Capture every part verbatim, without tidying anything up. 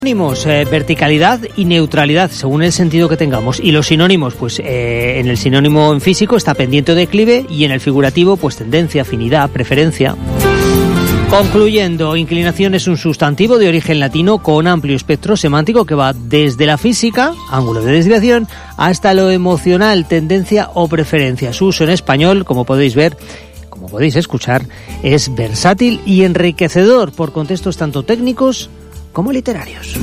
Sinónimos, eh, verticalidad y neutralidad, según el sentido que tengamos. Y los sinónimos, pues eh, en el sinónimo en físico está pendiente o declive, y en el figurativo, pues tendencia, afinidad, preferencia. Concluyendo, inclinación es un sustantivo de origen latino con amplio espectro semántico que va desde la física, ángulo de desviación, hasta lo emocional, tendencia o preferencia. Su uso en español, como podéis ver, como podéis escuchar, es versátil y enriquecedor por contextos tanto técnicos como literarios.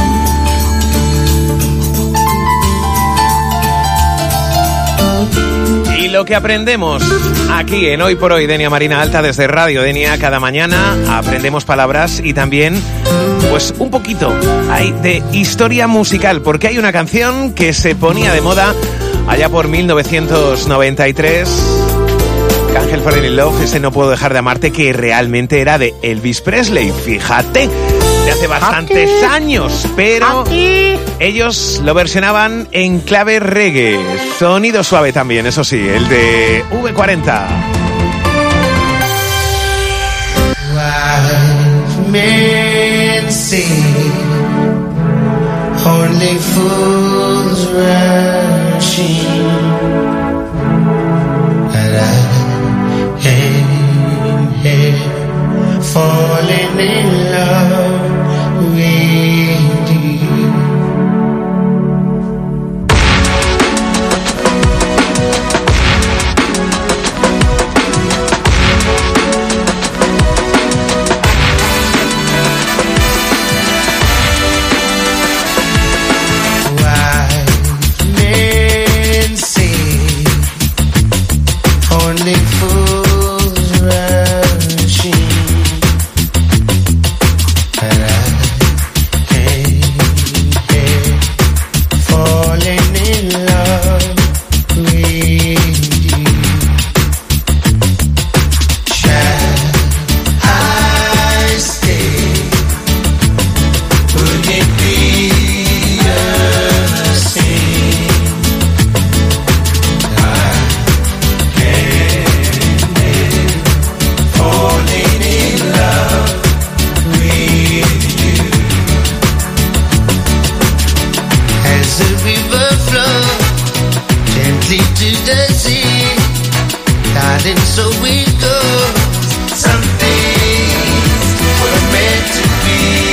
Y lo que aprendemos aquí en Hoy por Hoy, Denia Marina Alta, desde Radio Denia, cada mañana aprendemos palabras y también, pues un poquito hay de historia musical, porque hay una canción que se ponía de moda allá por mil novecientos noventa y tres, Ángel Falling in Love, ese No Puedo Dejar de Amarte, que realmente era de Elvis Presley, fíjate, de hace bastantes Aquí. años, pero Aquí. ellos lo versionaban en clave reggae, sonido suave también, eso sí, el de V cuarenta. Wise men say only fools rushing, and I am here falling in love with you. Wise men say only fools rushing, and I came here falling in love with you. Shall I stay? Would it be a sin? I came here falling in love with you. As the river flows gently to the sea, darling, so it goes. Some things were meant to be.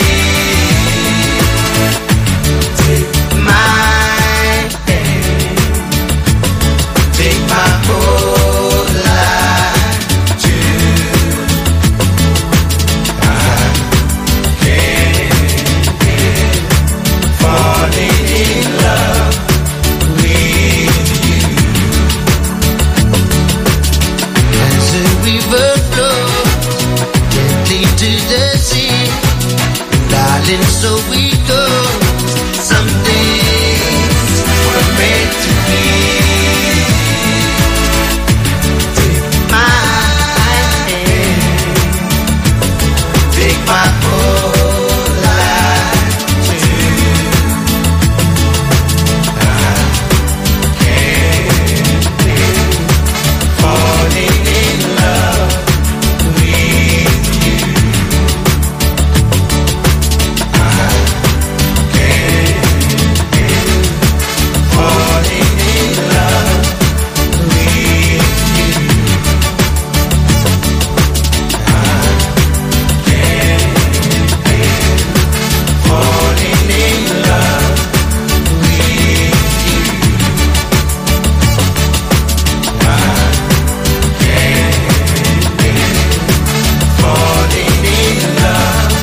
Take my hand, take my whole life too. I can't help falling in love with you. As the river flows gently to the sea, darling, so we go. Some things were meant to be. Take my hand, take my whole life too. I can't help falling in love with you. I can't help falling in love with you. I can't help falling in love with you. Falling in love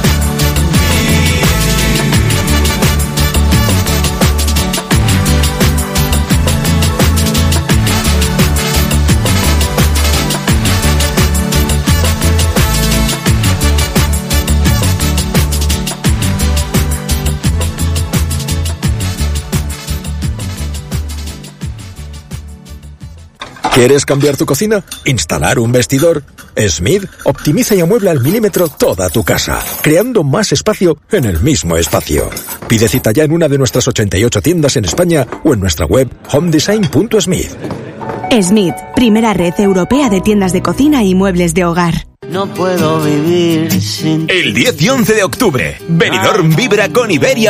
¿Quieres cambiar tu cocina? ¿Instalar un vestidor? Smith optimiza y amuebla al milímetro toda tu casa, creando más espacio en el mismo espacio. Pide cita ya en una de nuestras ochenta y ocho tiendas en España o en nuestra web home design punto smith. Smith, primera red europea de tiendas de cocina y muebles de hogar. No puedo vivir sin ti. El diez y once de octubre, Benidorm vibra con Iberia